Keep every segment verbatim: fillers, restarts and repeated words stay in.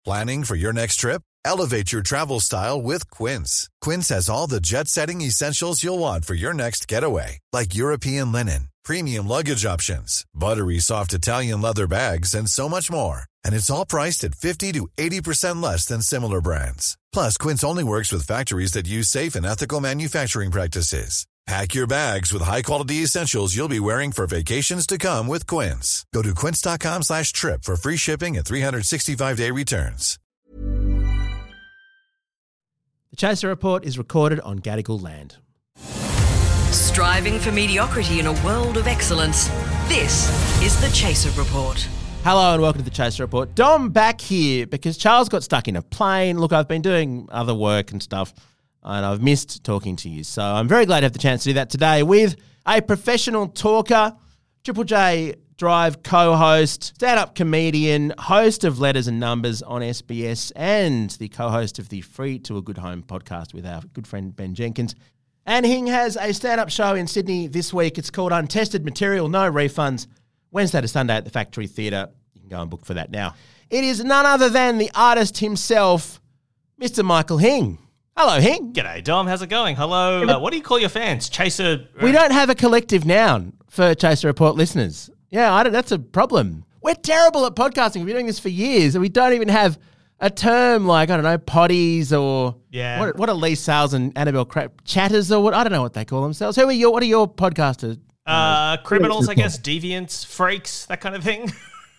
Planning for your next trip? Elevate your travel style with Quince. Quince has all the jet-setting essentials you'll want for your next getaway, like European linen, premium luggage options, buttery soft Italian leather bags, and so much more. And it's all priced at fifty to eighty percent less than similar brands. Plus, Quince only works with factories that use safe and ethical manufacturing practices. Pack your bags with high-quality essentials you'll be wearing for vacations to come with Quince. Go to quince.com slash trip for free shipping and three sixty-five day returns. The Chaser Report is recorded on Gadigal land. Striving for mediocrity in a world of excellence. This is the Chaser Report. Hello and welcome to the Chaser Report. Dom back here because Charles got stuck in a plane. Look, I've been doing other work and stuff, and I've missed talking to you. So I'm very glad to have the chance to do that today with a professional talker, Triple J Drive co-host, stand-up comedian, host of Letters and Numbers on S B S, and the co-host of the Free to a Good Home podcast with our good friend Ben Jenkins. And Hing has a stand-up show in Sydney this week. It's called Untested Material, No Refunds, Wednesday to Sunday at the Factory Theatre. You can go and book for that now. It is none other than the artist himself, Mister Michael Hing. Hello, Hing. G'day, Dom. How's it going? Hello. Uh, what do you call your fans? Chaser? We don't have a collective noun for Chaser Report listeners. Yeah, I don't, that's a problem. We're terrible at podcasting. We've been doing this for years, and we don't even have a term like, I don't know, potties or yeah. what, what are Lee Sales and Annabelle Crap, chatters or what? I don't know what they call themselves. Who are your, what are your podcasters? Uh, criminals, I guess, deviants, freaks, that kind of thing.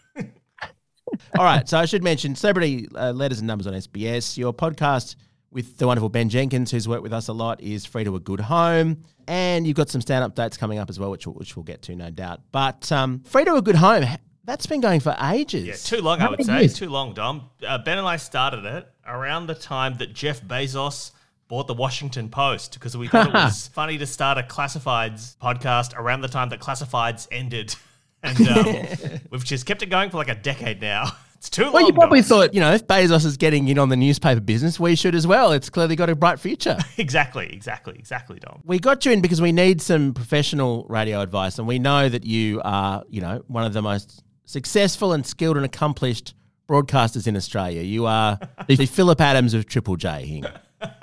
All right, so I should mention Celebrity uh, Letters and Numbers on S B S. Your podcast with the wonderful Ben Jenkins, who's worked with us a lot, is Free to a Good Home. And you've got some stand-up dates coming up as well, which we'll, which we'll get to, no doubt. But um, Free to a Good Home, that's been going for ages. Yeah, too long, I would say. Too long, Dom. Uh, Ben and I started it around the time that Jeff Bezos bought the Washington Post because we thought it was funny to start a classifieds podcast around the time that classifieds ended. And um, we've just kept it going for like a decade now. It's too long. Well, you probably Dom. thought, you know, if Bezos is getting in on the newspaper business, we should as well. It's clearly got a bright future. Exactly, exactly, exactly, Dom. We got you in because we need some professional radio advice, and we know that you are, you know, one of the most successful and skilled and accomplished broadcasters in Australia. You are the Philip Adams of Triple J here.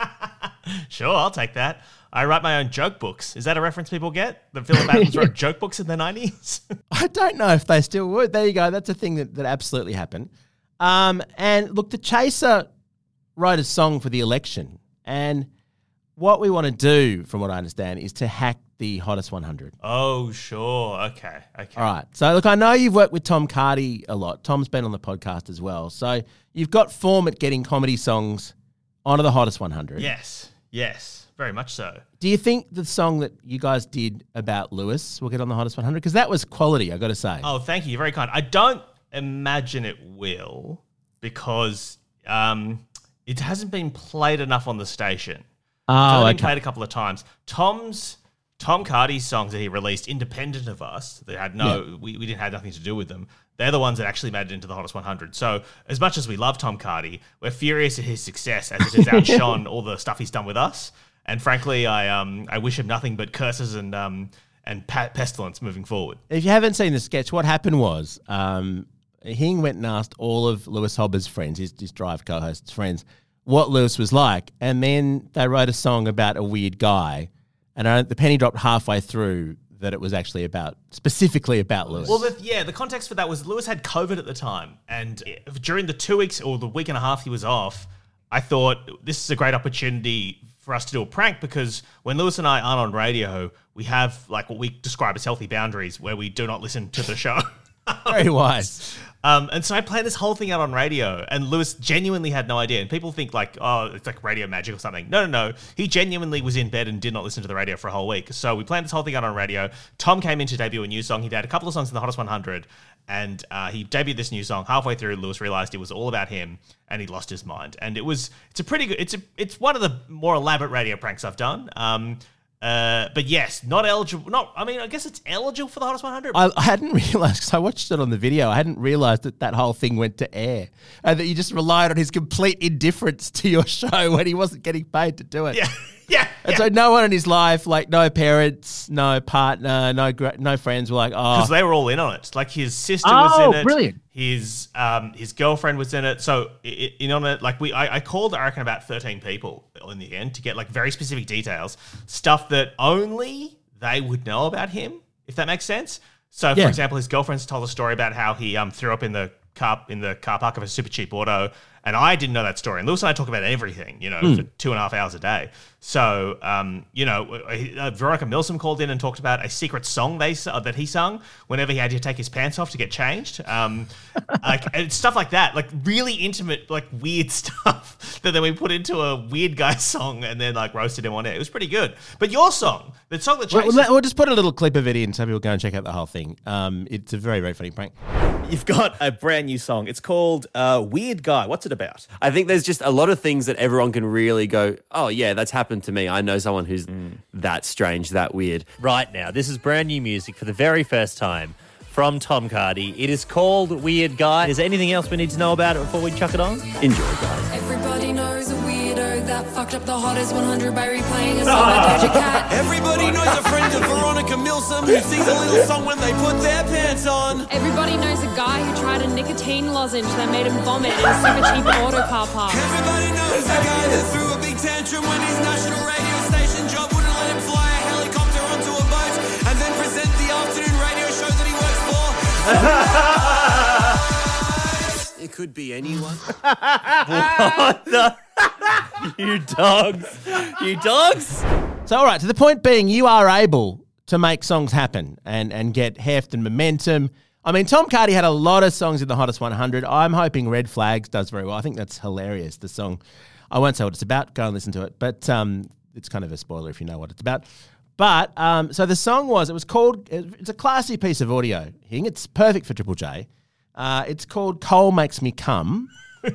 Sure, I'll take that. I write my own joke books. Is that a reference people get? That Philip Adams wrote joke books in the nineties? I don't know if they still would. There you go. That's a thing that, that absolutely happened. Um, and look, the Chaser wrote a song for the election. And what we want to do, from what I understand, is to hack the Hottest one hundred. Oh, sure. Okay. Okay. All right. So, look, I know you've worked with Tom Cardy a lot. Tom's been on the podcast as well. So you've got form at getting comedy songs onto the Hottest one hundred. Yes. Yes. Very much so. Do you think the song that you guys did about Lewis will get on the Hottest one hundred? Because that was quality, I got to say. Oh, thank you. You're very kind. I don't imagine it will because um, it hasn't been played enough on the station. Oh, it's only okay. been played a couple of times. Tom's Tom Cardy's songs that he released independent of us, that had no, yeah. we, we didn't have nothing to do with them. They're the ones that actually made it into the Hottest one hundred. So as much as we love Tom Cardy, we're furious at his success as it has outshone all the stuff he's done with us. And frankly, I um I wish him nothing but curses and um and pa- pestilence moving forward. If you haven't seen the sketch, what happened was um Hing went and asked all of Lewis Hobber's friends, his, his Drive co-hosts' friends, what Lewis was like. And then they wrote a song about a weird guy. And I, the penny dropped halfway through that it was actually about, specifically about Lewis. Well, the, yeah, the context for that was Lewis had COVID at the time. And during the two weeks or the week and a half he was off, I thought this is a great opportunity for us to do a prank because when Lewis and I aren't on radio, we have like what we describe as healthy boundaries where we do not listen to the show. Very wise. Um, and so I planned this whole thing out on radio, and Lewis genuinely had no idea. And people think like, oh, it's like radio magic or something. No, no, no. He genuinely was in bed and did not listen to the radio for a whole week. So we planned this whole thing out on radio. Tom came in to debut a new song. He had a couple of songs in the Hottest one hundred, and uh, he debuted this new song. Halfway through, Lewis realized it was all about him, and he lost his mind. And it was, it's a pretty good, it's a, it's one of the more elaborate radio pranks I've done. Um, Uh, but yes, not eligible. Not, I mean, I guess it's eligible for the Hottest one hundred. I, I hadn't realised, because I watched it on the video, I hadn't realised that that whole thing went to air and that you just relied on his complete indifference to your show when he wasn't getting paid to do it. Yeah. Yeah. And yeah. so no one in his life, like no parents, no partner, no gra- no friends were like, oh. Because they were all in on it. Like his sister Oh, was in it. brilliant. His um his girlfriend was in it. So i- i- in on it, like we I, I called I reckon about thirteen people in the end to get like very specific details, stuff that only they would know about him, if that makes sense. So for Yeah. example, his girlfriend's told a story about how he um threw up in the car in the car park of a super cheap auto. And I didn't know that story. And Lewis and I talk about everything, you know, Hmm. for two and a half hours a day. So, um, you know, uh, Veronica Milsom called in and talked about a secret song they uh, that he sung whenever he had to take his pants off to get changed. Um, like and stuff like that, like really intimate, like weird stuff that then we put into a weird guy song and then like roasted him on it. It was pretty good. But your song, the song that Well, changed. we'll, we'll just put a little clip of it in so people go and check out the whole thing. Um, it's a very, very funny prank. You've got a brand new song. It's called uh, Weird Guy. What's it about? I think there's just a lot of things that everyone can really go, oh, yeah, that's happened to me. I know someone who's that strange, that weird. Right now, this is brand new music for the very first time from Tom Cardy. It is called Weird Guy. Is there anything else we need to know about it before we chuck it on? Enjoy, guys. Everybody knows a weirdo that fucked up the hottest one hundred by replaying a song by Doja Cat. Everybody knows a friend of Veronica Milsom who sings a little song when they put their pants on. Everybody knows a guy who tried a nicotine lozenge that made him vomit in a super cheap auto car park. Everybody knows a guy that threw a big tantrum when his national radio station job wouldn't let him fly a helicopter onto a boat and then present the afternoon radio show that he works for. It could be anyone. What the? You dogs. You dogs. So, all right, to the point being, you are able to make songs happen and, and get heft and momentum. I mean, Tom Cardy had a lot of songs in the Hottest one hundred. I'm hoping Red Flags does very well. I think that's hilarious, the song. I won't say what it's about. Go and listen to it. But um, it's kind of a spoiler if you know what it's about. But, um, so the song was, it was called, it's a classy piece of audio. I think it's perfect for Triple J. Uh, it's called Coal Makes Me Come.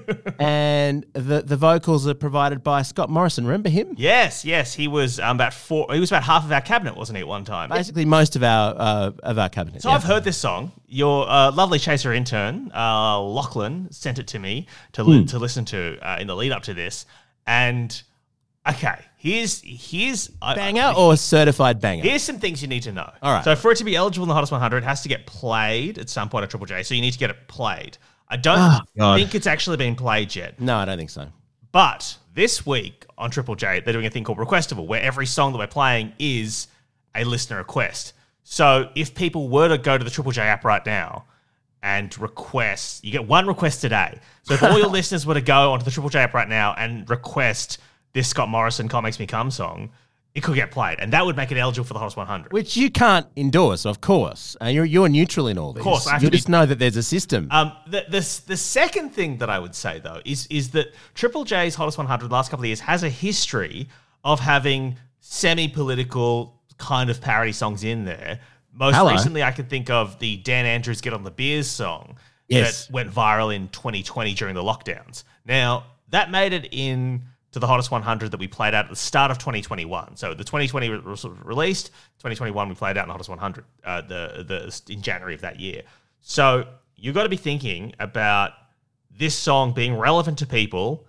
And the, the vocals are provided by Scott Morrison. Remember him? Yes, yes, he was um, about four. He was about half of our cabinet, wasn't he, at one time? Basically, most of our uh, of our cabinet. So yeah. I've heard this song. Your uh, lovely chaser intern, uh, Lachlan, sent it to me to li- to listen to uh, in the lead up to this. And okay, here's here's banger I, I, or certified banger? Here's some things you need to know. All right. So for it to be eligible in the Hottest one hundred, it has to get played at some point at Triple J. So you need to get it played. I don't Oh, God. think it's actually been played yet. No, I don't think so. But this week on Triple J, they're doing a thing called Requestable, where every song that we're playing is a listener request. So if people were to go to the Triple J app right now and request, you get one request today. So if all your listeners were to go onto the Triple J app right now and request this Scott Morrison "Coal Makes Me Come" song, it could get played, and that would make it eligible for the Hottest one hundred. Which you can't endorse, of course. Uh, you're you're neutral in all this. Of course, I have you to be- just know that there's a system. Um, the, the the second thing that I would say though is is that Triple J's Hottest one hundred the last couple of years has a history of having semi-political kind of parody songs in there. Most Hello. recently, I can think of the Dan Andrews "Get on the Beers" song Yes. that went viral in twenty twenty during the lockdowns. Now that made it in to the Hottest one hundred that we played out at the start of twenty twenty-one. So the twenty twenty re- re- released, twenty twenty-one we played out in the Hottest one hundred uh, the the in January of that year. So you've got to be thinking about this song being relevant to people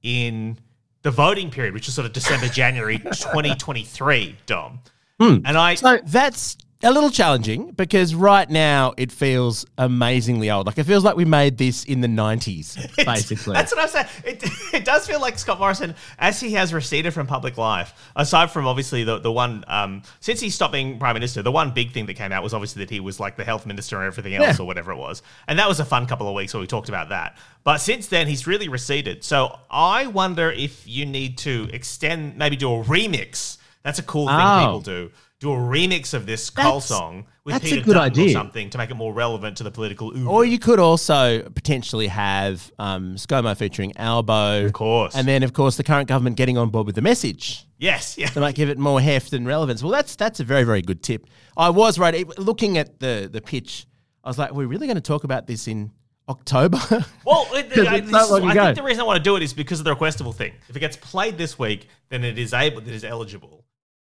in the voting period, which is sort of December, January twenty twenty-three, Dom. And I... so that's a little challenging because right now it feels amazingly old. Like it feels like we made this in the nineties, basically. That's what I'm saying. It, it does feel like Scott Morrison, as he has receded from public life, aside from obviously the the one, um, since he stopped being Prime Minister, the one big thing that came out was obviously that he was like the health minister and everything else Yeah. or whatever it was. And that was a fun couple of weeks where we talked about that. But since then, he's really receded. So I wonder if you need to extend, maybe do a remix. That's a cool thing Oh. people do. Do a remix of this Cole That's- song with that's a Peter good Dutton or idea. something to make it more relevant to the political oeuvre. Or you could also potentially have um, ScoMo featuring Albo. Of course. And then, of course, the current government getting on board with the message. Yes, yeah. To might give it more heft and relevance. Well, that's that's a very, very good tip. I was right. It- Looking at the, the pitch, I was like, we're really going to talk about this in October? Well, it, Because I, it's this not is- long I ago. think the reason I want to do it is because of the requestable thing. If it gets played this week, then it is able, it is eligible.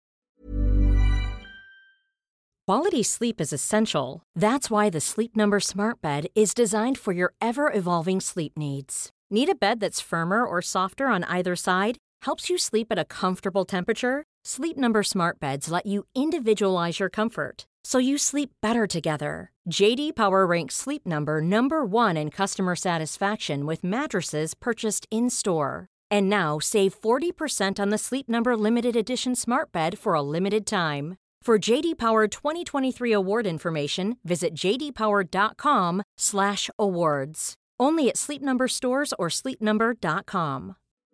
Quality sleep is essential. That's why the Sleep Number Smart Bed is designed for your ever-evolving sleep needs. Need a bed that's firmer or softer on either side? helps you sleep at a comfortable temperature, Sleep Number smart beds let you individualize your comfort so you sleep better together. J D Power ranks Sleep Number number one in customer satisfaction with mattresses purchased in-store. And now save forty percent on the Sleep Number limited edition smart bed for a limited time. For J D Power twenty twenty-three award information, visit jdpower.com slash awards. Only at Sleep Number stores or sleep number dot com.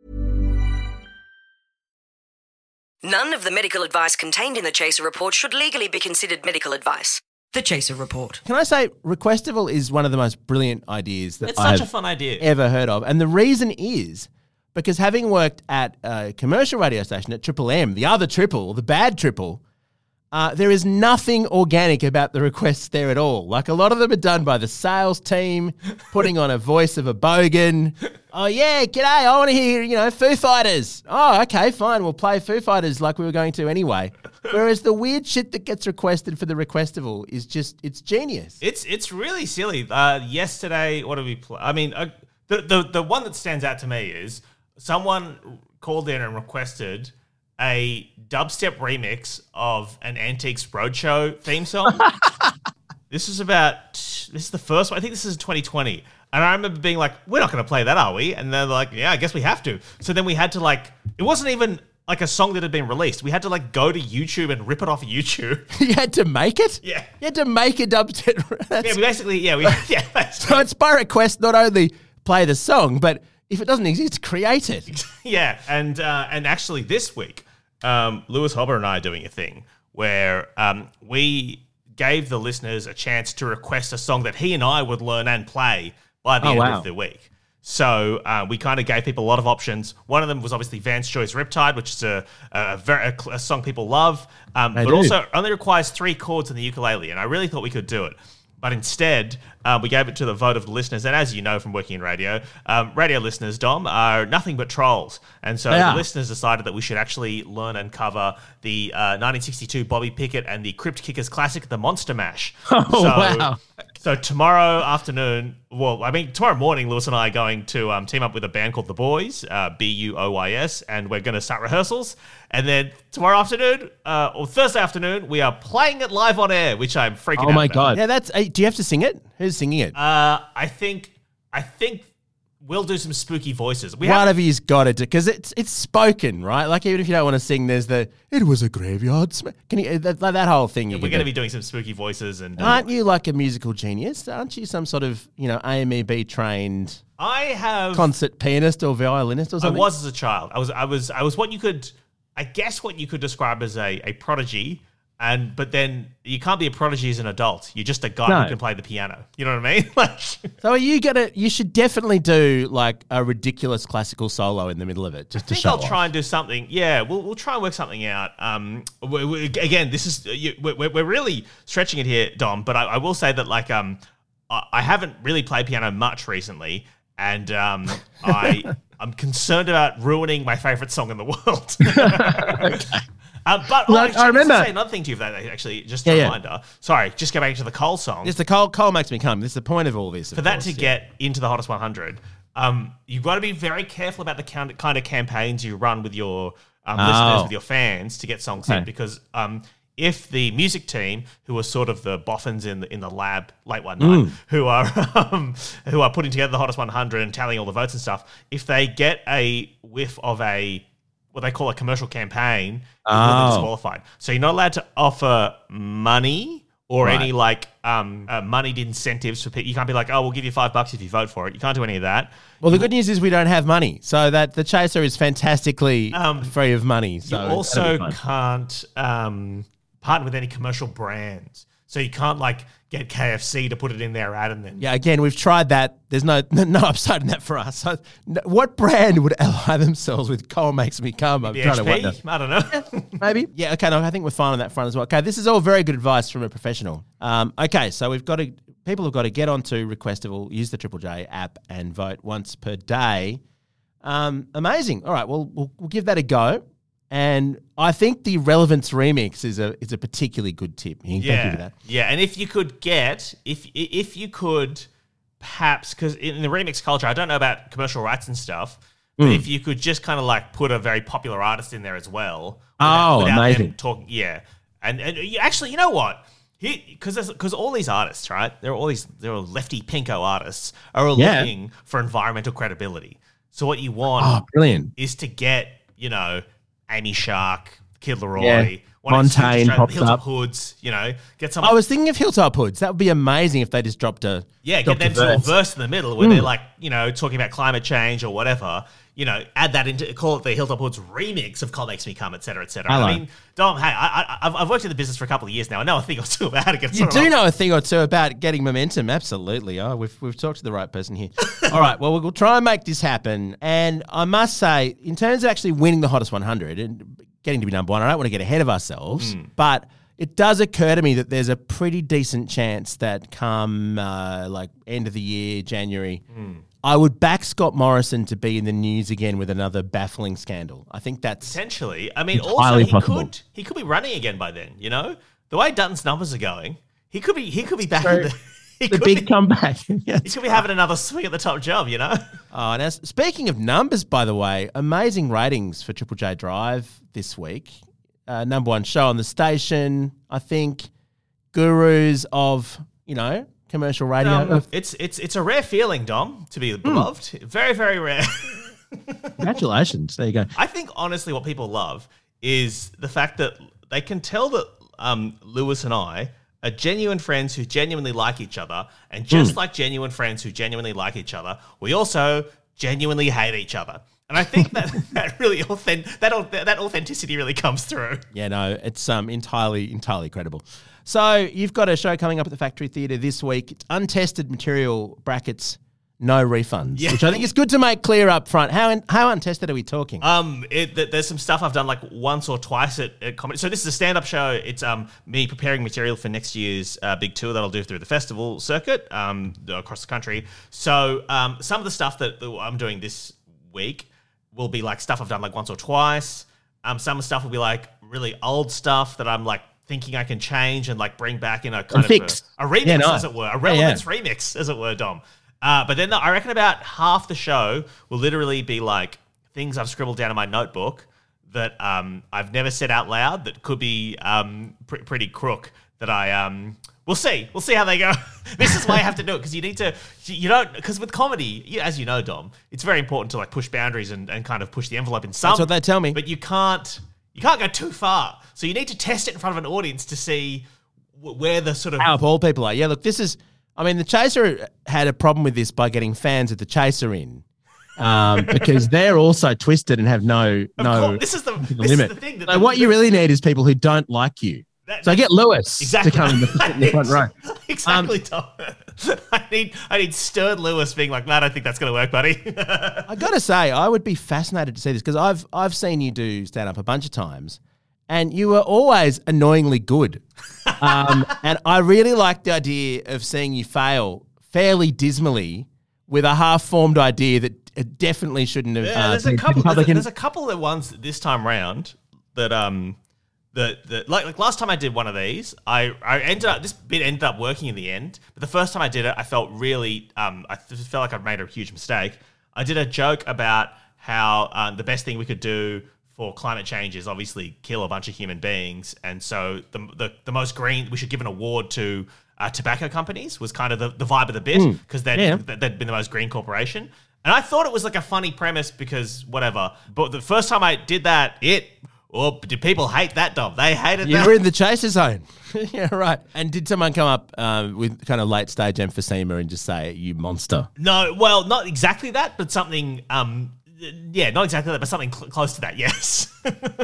None of the medical advice contained in the Chaser Report should legally be considered medical advice. The Chaser Report. Can I say, Requestival is one of the most brilliant ideas that It's I such have a fun idea. ever heard of. And the reason is because having worked at a commercial radio station at Triple M, the other Triple, the bad Triple, uh, there is nothing organic about the requests there at all. Like, a lot of them are done by the sales team, putting on a voice of a bogan. Oh, yeah, g'day, I want to hear, you know, Foo Fighters. Oh, okay, fine, we'll play Foo Fighters like we were going to anyway. Whereas the weird shit that gets requested for the Requestival is just, it's genius. It's it's really silly. Uh, yesterday, what did we play? I mean, uh, the, the, the one that stands out to me is someone called in and requested a dubstep remix of an Antiques Roadshow theme song. This is about, this is the first one. I think this is twenty twenty. And I remember being like, we're not going to play that, are we? And they're like, yeah, I guess we have to. So then we had to like, it wasn't even like a song that had been released. We had to like go to YouTube and rip it off of YouTube. You had to make it? Yeah. You had to make a dubstep. Yeah, we basically, yeah, we, yeah. That's So it's by request, not only play the song, but if it doesn't exist, create it. Yeah, and uh, and actually this week, um, Lewis Hobber and I are doing a thing where um, we gave the listeners a chance to request a song that he and I would learn and play by the Oh, end wow. of the week. So uh, we kind of gave people a lot of options. One of them was obviously Vance Joy's Riptide, which is a a, very, a, a song people love, um, They but do. also only requires three chords in the ukulele. And I really thought we could do it. But instead, uh, we gave it to the vote of the listeners. And as you know from working in radio, um, radio listeners, Dom, are nothing but trolls. And so They the are. listeners decided that we should actually learn and cover the uh, nineteen sixty-two Bobby Pickett and the Crypt Kickers classic, The Monster Mash. Oh, so, wow. So tomorrow afternoon, well, I mean, tomorrow morning, Lewis and I are going to um, team up with a band called The Boys, uh, B U O Y S, and we're going to start rehearsals. And then tomorrow afternoon, uh, or Thursday afternoon, we are playing it live on air, which I'm freaking Oh out my about. God. Yeah, that's. Uh, do you have to sing it? Who's singing it? Uh, I think, I think we'll do some spooky voices. We One have, of you's got to do, because it's it's spoken, right? Like, even if you don't want to sing, there's the it was a graveyard smash. Can you that, like that whole thing? You we're can going to do. be doing some spooky voices, and uh, Aren't you like a musical genius? Aren't you some sort of, you know, A M E B trained I have. concert pianist or violinist or I something? was as a child. I was, I was, I was what you could, I guess, what you could describe as a, a prodigy. And but then you can't be a prodigy as an adult. You're just a guy No. who can play the piano. You know what I mean? Like, So are you gonna? You should definitely do like a ridiculous classical solo in the middle of it, just I to think show I'll off. try and do something. Yeah, we'll we'll try and work something out. Um, we, we, again, this is you, we're we're really stretching it here, Dom. But I, I will say that like um, I, I haven't really played piano much recently, and um, I I'm concerned about ruining my favorite song in the world. Okay. Uh, but Well, oh, I- actually, I let's remember- say another thing to you, that actually, just a Yeah, yeah. reminder. Sorry, just go back to the Cole song. It's the Cole. Cole makes me come. This is the point of all this. of For that course, to yeah. get into the hottest one hundred, um, you've got to be very careful about the kind kind of campaigns you run with your um, Oh. listeners, with your fans to get songs in, Okay. because um, if the music team, who are sort of the boffins in the in the lab late one night, Mm. who are um, who are putting together the hottest one hundred and tallying all the votes and stuff, if they get a whiff of a what they call a commercial campaign, you're Oh. disqualified. So you're not allowed to offer money or Right. any like um, uh, moneyed incentives for people. You can't be like, oh, we'll give you five bucks if you vote for it. You can't do any of that. Well, the good news is we don't have money, so that the Chaser is fantastically Um, free of money. So You also fun. can't um, partner with any commercial brands. So you can't like get K F C to put it in their ad and then yeah, again, we've tried that. There's no no upside in that for us. So, no- what brand would ally themselves with Cole Makes Me Come? I'm the trying to H P. wonder. I don't know. Maybe. Yeah, okay, no, I think we're fine on that front as well. Okay, this is all very good advice from a professional. Um, okay, so we've got to, people have got to get onto Requestival, use the Triple J app and vote once per day. Um, amazing. All right, well, we'll, we'll give that a go. And I think the Relevance remix is a is a particularly good tip. You can give Yeah, that. yeah. And if you could get, if if you could, perhaps because in the remix culture, I don't know about commercial rights and stuff, But Mm. if you could just kind of like put a very popular artist in there as well. Oh, without amazing. them talking, yeah. And, and you, actually, you know what? Because because all these artists, right? They're all these they're all lefty pinko artists are all Yeah. looking for environmental credibility. So what you want Oh, brilliant. is to get, you know, Amy Shark, Kid Laroi, Yeah. one of these Montaigne Australian- pops Hilltop up. Hoods, you know, get some. I was thinking of Hilltop Hoods. That would be amazing if they just dropped a Yeah, dropped get them to a verse. verse in the middle where Mm. they're like, you know, talking about climate change or whatever. You know, add that into, call it the Hilltop Hoods remix of "Cold Makes Me Come," et cetera, et cetera. Hello. I mean, Dom, hey, I, I, I've, I've worked in the business for a couple of years now. I know a thing or two about how to get. You sort of do up. know a thing or two about getting momentum, absolutely. Oh, we've we've talked to the right person here. All right, well, we'll try and make this happen. And I must say, in terms of actually winning the Hottest one hundred and getting to be number one, I don't want to get ahead of ourselves, Mm. but it does occur to me that there's a pretty decent chance that come uh, like end of the year, January, Mm. I would back Scott Morrison to be in the news again with another baffling scandal. I think that's Potentially. I mean, also entirely he possible. could he could be running again by then. You know, the way Dutton's numbers are going, he could be he could be back. So, in the, he the could big be, comeback. Yes. He could be having another swing at the top job. You know. Oh, now speaking of numbers, by the way, amazing ratings for Triple J Drive this week. Uh, number one show on the station, I think. Gurus of, you know, commercial radio. Um, it's it's it's a rare feeling, Dom, to be beloved. Very very rare. Congratulations. There you go. I think honestly, what people love is the fact that they can tell that um, Lewis and I are genuine friends who genuinely like each other, and just Mm. like genuine friends who genuinely like each other, we also genuinely hate each other. And I think that that really authentic that au- that authenticity really comes through. Yeah, no, it's um entirely entirely credible. So you've got a show coming up at the Factory Theatre this week. It's untested material brackets, no refunds, Yeah. which I think is good to make clear up front. How in, how untested are we talking? Um, it, th- there's some stuff I've done like once or twice at, at comedy. So this is a stand-up show. It's um me preparing material for next year's uh, big tour that I'll do through the festival circuit um across the country. So um some of the stuff that, that I'm doing this week will be like stuff I've done like once or twice. Um, some of the stuff will be like really old stuff that I'm like thinking I can change and like bring back in a kind fix. of a, a remix, Yeah, nice. as it were, a Yeah, relevance yeah. remix, as it were, Dom. Uh, but then I reckon about half the show will literally be like things I've scribbled down in my notebook that um, I've never said out loud that could be um, pr- pretty crook that I um, we'll see. We'll see how they go. This is why you have to do it because you need to. You don't because with comedy, you, as you know, Dom, it's very important to like push boundaries and, and kind of push the envelope in some. That's what they tell me. But you can't. You can't go too far. So you need to test it in front of an audience to see w- where the sort of How appalled people are. Yeah, look, this is. I mean, the Chaser had a problem with this by getting fans of the Chaser in, um, because they're also twisted and have no Of no course, this is the- the this is limit. the thing that so the- what you really need is people who don't like you. That- so get Lewis Exactly. to come in the, sit in the front row. Exactly, Tom. I need I need Stern Lewis being like, man, I don't think that's going to work, buddy. I gotta say, I would be fascinated to see this because I've I've seen you do stand up a bunch of times, and you were always annoyingly good. Um, and I really like the idea of seeing you fail fairly dismally with a half-formed idea that it definitely shouldn't have. Yeah, uh, there's a been couple. There's, public in- there's a couple that ones this time round that um that that like like last time I did one of these, I I ended up this bit ended up working in the end. But the first time I did it, I felt really um I th- felt like I'd made a huge mistake. I did a joke about how uh, the best thing we could do for climate change is obviously kill a bunch of human beings, and so the the, the most green we should give an award to uh, tobacco companies was kind of the, the vibe of the bit Mm. because they'd, Yeah. they'd been the most green corporation. And I thought it was like a funny premise because whatever. But the first time I did that, it, oh, did people hate that, Dom? They hated You that. were in the Chaser zone. Yeah, right. And did someone come up um, with kind of late stage emphysema and just say, "You monster"? No, well, not exactly that, but something, um, yeah, not exactly that, but something cl- close to that, yes.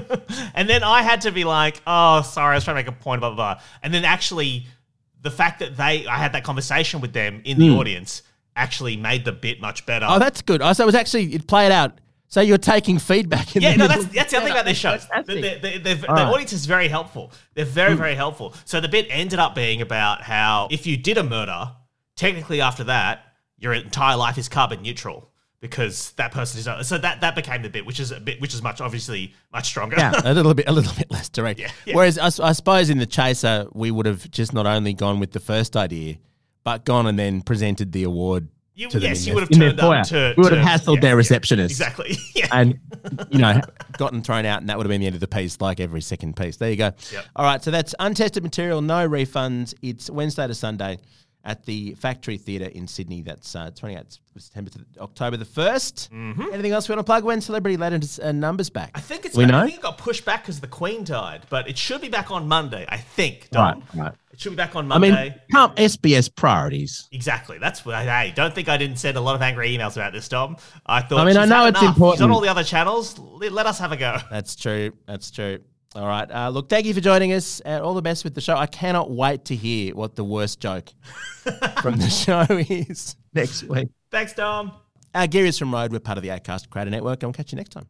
And then I had to be like, oh, sorry, I was trying to make a point, blah, blah, blah. And then actually, the fact that they, I had that conversation with them in the Mm. audience actually made the bit much better. Oh, that's good. Oh, so it was actually it played out. So you're taking feedback. In Yeah, the no, middle. that's, that's the other thing about this show. The, the, the, the, the All right. audience is very helpful. They're very, very helpful. So the bit ended up being about how if you did a murder, technically after that, your entire life is carbon neutral because that person is. So that, that became the bit, which is a bit, which is much obviously much stronger. Yeah, a little bit, a little bit less direct. Yeah, yeah. Whereas I, s- I suppose in the Chaser, we would have just not only gone with the first idea, but gone and then presented the award You, to them yes, in you their- would have in their turned foyer. up to. We would have to- hassled yeah, their yeah, receptionist. Exactly. Yeah. And, you know, Gotten thrown out, and that would have been the end of the piece, like every second piece. There you go. Yep. All right, so that's untested material, no refunds. It's Wednesday to Sunday at the Factory Theatre in Sydney. That's uh, twenty-eighth September to October the first. Mm-hmm. Anything else we want to plug? When Celebrity Letters and Numbers back? I think it's. We back. know? I think it got pushed back because the Queen died, but it should be back on Monday. I think. Dom. right, right. It should be back on I Monday. mean, can't S B S priorities. Exactly. That's what. Hey, don't think I didn't send a lot of angry emails about this, Dom. I thought. I mean, I she's know had it's enough. She's important. on all the other channels. Let, let us have a go. That's true. That's true. All right. Uh, look, thank you for joining us. Uh, all the best with the show. I cannot wait to hear what the worst joke from the show is Next week. Thanks, Dom. Our gear is from Road. We're part of the Acast Creator Network, and we'll catch you next time.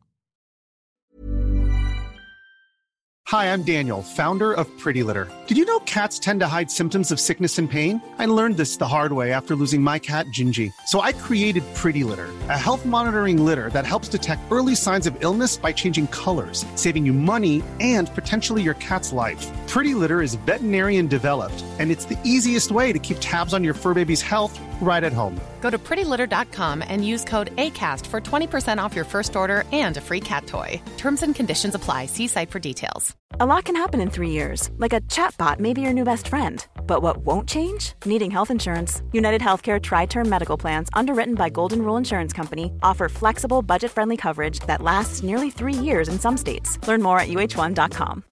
Hi, I'm Daniel, founder of Pretty Litter. Did you know cats tend to hide symptoms of sickness and pain? I learned this the hard way after losing my cat, Gingy. So I created Pretty Litter, a health monitoring litter that helps detect early signs of illness by changing colors, saving you money and potentially your cat's life. Pretty Litter is veterinarian developed, and it's the easiest way to keep tabs on your fur baby's health right at home. Go to pretty litter dot com and use code ACAST for twenty percent off your first order and a free cat toy. Terms and conditions apply. See site for details. A lot can happen in three years, like a chatbot may be your new best friend. But what won't change? Needing health insurance. United Healthcare Tri-Term Medical Plans, underwritten by Golden Rule Insurance Company, offer flexible, budget-friendly coverage that lasts nearly three years in some states. Learn more at U H one dot com.